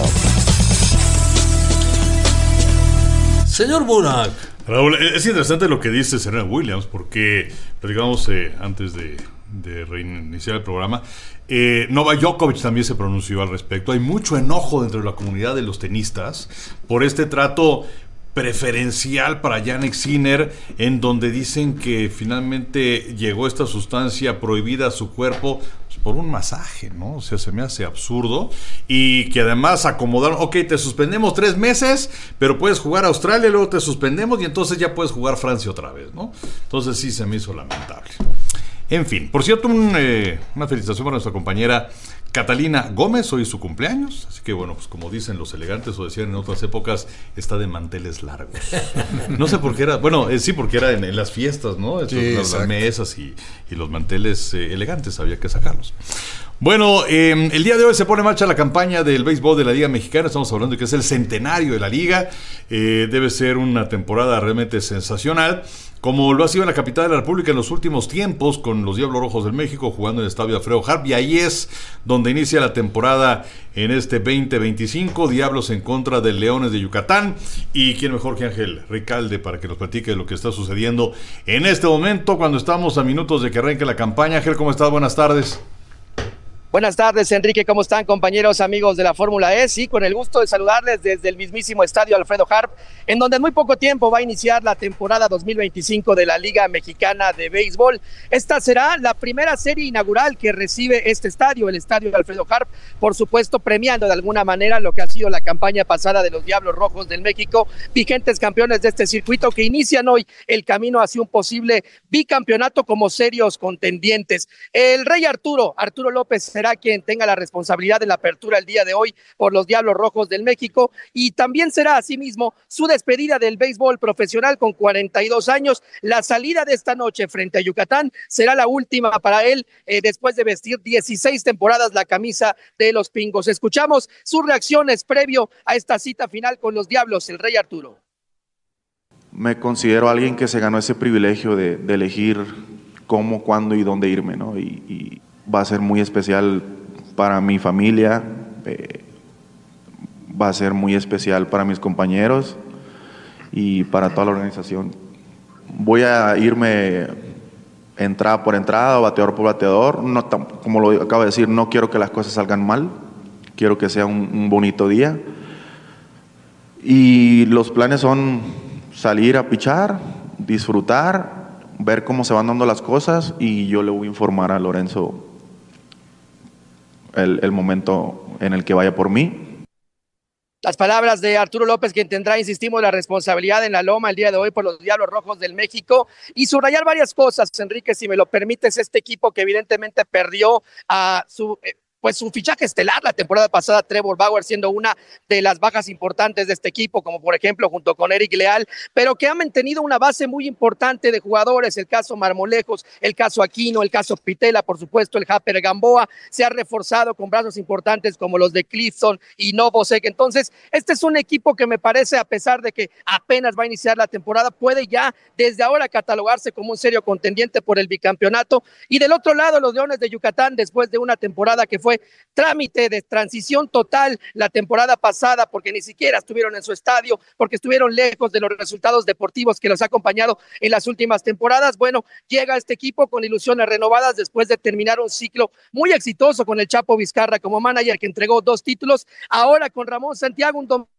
Señor Burak. Raúl, es interesante lo que dice Serena Williams, porque, digamos, eh, antes de, de reiniciar el programa, eh, Novak Djokovic también se pronunció al respecto. Hay mucho enojo dentro de la comunidad de los tenistas por este trato preferencial para Jannik Sinner, en donde dicen que finalmente llegó esta sustancia prohibida a su cuerpo pues, por un masaje, ¿no? O sea, se me hace absurdo. Y que además acomodaron, ok, te suspendemos tres meses, pero puedes jugar a Australia, luego te suspendemos y entonces ya puedes jugar Francia otra vez, ¿no? Entonces sí se me hizo lamentable. En fin, por cierto, un, eh, una felicitación para nuestra compañera Catalina Gómez, hoy es su cumpleaños, así que bueno, pues como dicen los elegantes o decían en otras épocas, está de manteles largos. No sé por qué era, bueno, eh, sí, porque era en, en las fiestas, ¿no? Sí, las, las mesas y, y los manteles eh, elegantes, había que sacarlos. Bueno, eh, el día de hoy se pone en marcha la campaña del béisbol de la Liga Mexicana. Estamos hablando de que es el centenario de la Liga. Eh, debe ser una temporada realmente sensacional, como lo ha sido en la capital de la República en los últimos tiempos, con los Diablos Rojos del México jugando en el estadio Alfredo Harp. Y ahí es donde inicia la temporada en este veinte veinticinco. Diablos en contra de Leones de Yucatán. Y quién mejor que Ángel Ricalde para que nos platique de lo que está sucediendo en este momento, cuando estamos a minutos de que arranque la campaña. Ángel, ¿cómo estás? Buenas tardes. Buenas tardes, Enrique, ¿cómo están, compañeros, amigos de la Fórmula E? Sí, con el gusto de saludarles desde el mismísimo estadio Alfredo Harp, en donde en muy poco tiempo va a iniciar la temporada dos mil veinticinco de la Liga Mexicana de Béisbol. Esta será la primera serie inaugural que recibe este estadio, el estadio Alfredo Harp, por supuesto premiando de alguna manera lo que ha sido la campaña pasada de los Diablos Rojos del México, vigentes campeones de este circuito que inician hoy el camino hacia un posible bicampeonato como serios contendientes. El Rey Arturo, Arturo López, será quien tenga la responsabilidad de la apertura el día de hoy por los Diablos Rojos del México, y también será asimismo su despedida del béisbol profesional con cuarenta y dos años. La salida de esta noche frente a Yucatán será la última para él eh, después de vestir dieciséis temporadas la camisa de los Pingos. Escuchamos sus reacciones previo a esta cita final con los Diablos, el Rey Arturo. Me considero alguien que se ganó ese privilegio de, de elegir cómo, cuándo y dónde irme, ¿no? Y, y va a ser muy especial para mi familia, eh, va a ser muy especial para mis compañeros y para toda la organización. Voy a irme entrada por entrada, bateador por bateador. No, como lo acabo de decir, no quiero que las cosas salgan mal, quiero que sea un, un bonito día. Y los planes son salir a pichar, disfrutar, ver cómo se van dando las cosas, y yo le voy a informar a Lorenzo el, el momento en el que vaya por mí. Las palabras de Arturo López, quien tendrá, insistimos, la responsabilidad en la loma el día de hoy por los Diablos Rojos del México, y subrayar varias cosas, Enrique, si me lo permites. Este equipo que evidentemente perdió a su... Eh, pues su fichaje estelar la temporada pasada, Trevor Bauer, siendo una de las bajas importantes de este equipo, como por ejemplo junto con Eric Leal, pero que ha mantenido una base muy importante de jugadores, el caso Marmolejos, el caso Aquino, el caso Pitela, por supuesto el Japper Gamboa, se ha reforzado con brazos importantes como los de Clifton y Novosek. Entonces, este es un equipo que me parece, a pesar de que apenas va a iniciar la temporada, puede ya desde ahora catalogarse como un serio contendiente por el bicampeonato. Y del otro lado, los Leones de Yucatán, después de una temporada que fue trámite de transición total la temporada pasada, porque ni siquiera estuvieron en su estadio, porque estuvieron lejos de los resultados deportivos que los ha acompañado en las últimas temporadas. Bueno, llega este equipo con ilusiones renovadas después de terminar un ciclo muy exitoso con el Chapo Vizcarra como manager, que entregó dos títulos, ahora con Ramón Santiago, un domingo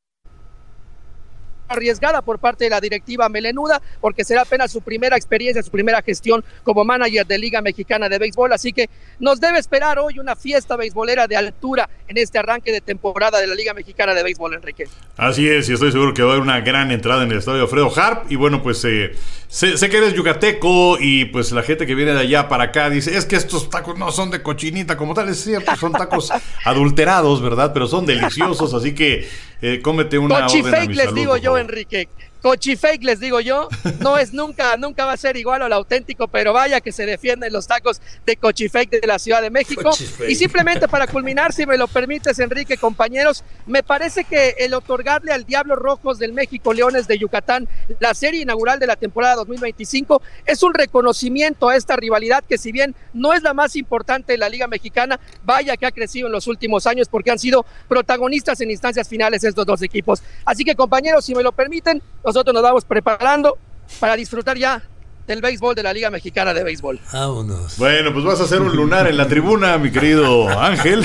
arriesgada por parte de la directiva melenuda, porque será apenas su primera experiencia, su primera gestión como manager de Liga Mexicana de Béisbol, así que nos debe esperar hoy una fiesta beisbolera de altura en este arranque de temporada de la Liga Mexicana de Béisbol, Enrique. Así es, y estoy seguro que va a haber una gran entrada en el estadio Alfredo Harp, y bueno, pues eh, sé, sé que eres yucateco, y pues la gente que viene de allá para acá dice, es que estos tacos no son de cochinita como tal, es cierto, son tacos adulterados, ¿verdad? Pero son deliciosos, así que eh, cómete una Cochi orden a fake, mi les salud, digo yo, favor. Enrique. Cochifake, les digo yo, no es nunca, nunca va a ser igual al auténtico, pero vaya que se defienden los tacos de Cochifake de la Ciudad de México. Cochifake. Y simplemente para culminar, si me lo permites, Enrique, compañeros, me parece que el otorgarle al Diablos Rojos del México, Leones de Yucatán, la serie inaugural de la temporada dos mil veinticinco, es un reconocimiento a esta rivalidad que, si bien no es la más importante de la Liga Mexicana, vaya que ha crecido en los últimos años, porque han sido protagonistas en instancias finales estos dos equipos. Así que, compañeros, si me lo permiten, nosotros nos vamos preparando para disfrutar ya del béisbol de la Liga Mexicana de Béisbol. Vámonos. Bueno, pues vas a hacer un lunar en la tribuna, mi querido Ángel,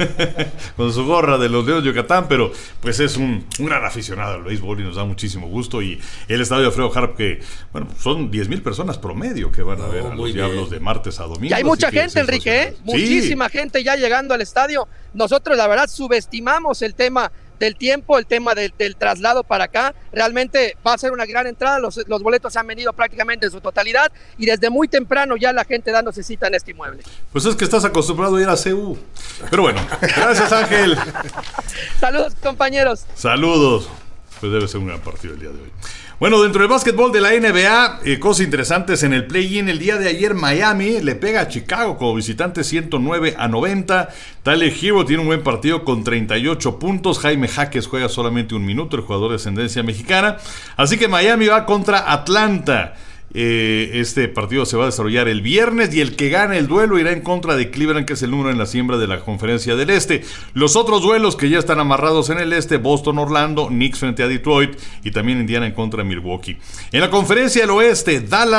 con su gorra de los Leones de Yucatán, pero pues es un, un gran aficionado al béisbol y nos da muchísimo gusto. Y el estadio Alfredo Harp, que bueno, son diez mil personas promedio que van a ver a los Diablos de martes a domingo. Y hay mucha gente, Enrique, ¿eh? Muchísima sí. gente ya llegando al estadio. Nosotros, la verdad, subestimamos el tema del tiempo, el tema del, del traslado para acá. Realmente va a ser una gran entrada. Los, los boletos se han vendido prácticamente en su totalidad, y desde muy temprano ya la gente dándose cita en este inmueble. Pues es que estás acostumbrado a ir a C U. Pero bueno, gracias, Ángel. Saludos, compañeros. Saludos. Pues debe ser un gran partido el día de hoy. Bueno, dentro del básquetbol de la N B A, eh, cosas interesantes en el play-in. El día de ayer Miami le pega a Chicago como visitante ciento nueve a noventa. Tyler Hero tiene un buen partido con treinta y ocho puntos. Jaime Jaques juega solamente un minuto, el jugador de ascendencia mexicana. Así que Miami va contra Atlanta. Eh, este partido se va a desarrollar el viernes, y el que gane el duelo irá en contra de Cleveland, que es el número en la siembra de la Conferencia del Este. Los otros duelos que ya están amarrados en el Este: Boston, Orlando, Knicks frente a Detroit, y también Indiana en contra de Milwaukee. En la Conferencia del Oeste, Dallas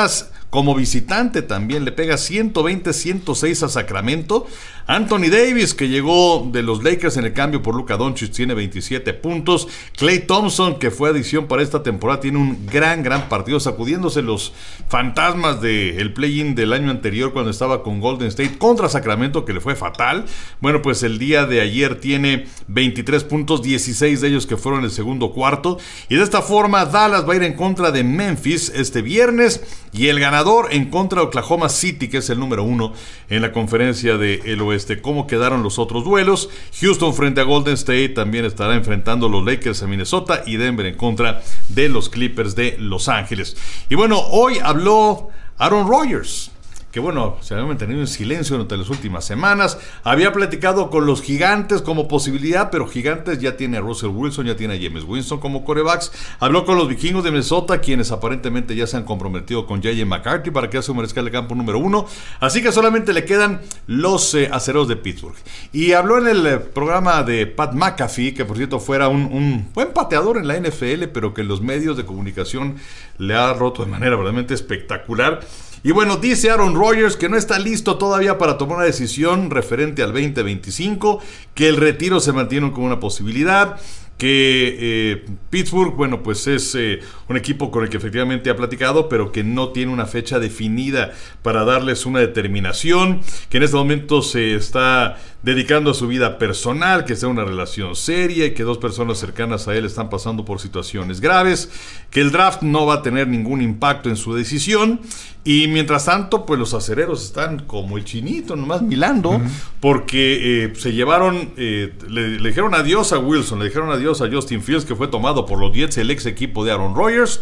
Como visitante también le pega ciento veinte a ciento seis a Sacramento. Anthony Davis, que llegó de los Lakers en el cambio por Luka Doncic, tiene veintisiete puntos. Klay Thompson, que fue adición para esta temporada, tiene un gran, gran partido, sacudiéndose los fantasmas del play-in del año anterior cuando estaba con Golden State contra Sacramento, que le fue fatal. Bueno, pues el día de ayer tiene veintitrés puntos, dieciséis de ellos que fueron en el segundo cuarto. Y de esta forma Dallas va a ir en contra de Memphis este viernes, y el ganador en contra de Oklahoma City, que es el número uno en la conferencia del oeste. ¿Cómo quedaron los otros duelos? Houston frente a Golden State, también estará enfrentando los Lakers a Minnesota, y Denver en contra de los Clippers de Los Ángeles. Y bueno, hoy habló Aaron Rodgers, que bueno, se había mantenido en silencio durante las últimas semanas. Había platicado con los Gigantes como posibilidad, pero Gigantes ya tiene a Russell Wilson, ya tiene a James Winston como quarterbacks. Habló con los Vikingos de Minnesota, quienes aparentemente ya se han comprometido con J J McCarthy para que haga su mariscal de campo número uno. Así que solamente le quedan los eh, acereros de Pittsburgh. Y habló en el eh, programa de Pat McAfee, que por cierto fuera un, un buen pateador en la N F L, pero que en los medios de comunicación le ha roto de manera verdaderamente espectacular. Y bueno, dice Aaron Rodgers que no está listo todavía para tomar una decisión referente al veinte veinticinco, que el retiro se mantiene como una posibilidad, que eh, Pittsburgh, bueno, pues es eh, un equipo con el que efectivamente ha platicado, pero que no tiene una fecha definida para darles una determinación, que en este momento se está dedicando a su vida personal, que sea una relación seria y que dos personas cercanas a él están pasando por situaciones graves, que el draft no va a tener ningún impacto en su decisión. Y mientras tanto, pues los acereros están como el chinito, nomás milando, uh-huh. porque eh, se llevaron, eh, le, le dijeron adiós a Wilson, le dijeron adiós a Justin Fields, que fue tomado por los Jets, el ex equipo de Aaron Rodgers,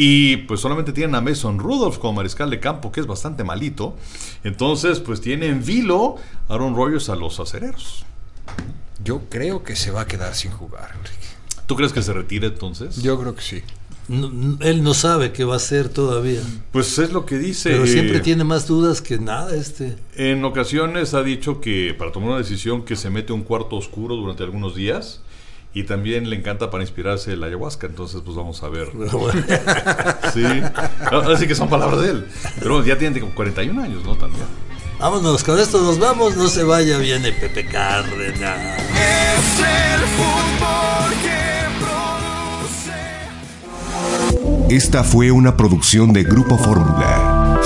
y pues solamente tienen a Mason Rudolph como mariscal de campo, que es bastante malito. Entonces, pues tiene en vilo Aaron Rodgers a los acereros. Yo creo que se va a quedar sin jugar, Enrique. ¿Tú crees que se retire entonces? Yo creo que sí. No, él no sabe qué va a hacer todavía. Pues es lo que dice. Pero siempre eh, tiene más dudas que nada este. En ocasiones ha dicho que para tomar una decisión que se mete a un cuarto oscuro durante algunos días, y también le encanta para inspirarse la ayahuasca. Entonces pues vamos a ver. Sí, así que son palabras de él. Pero ya tiene como cuarenta y un años, ¿no? También. Vámonos, con esto nos vamos. No se vaya, viene Pepe Cárdenas. Es el fútbol que Esta fue una producción de Grupo Fórmula.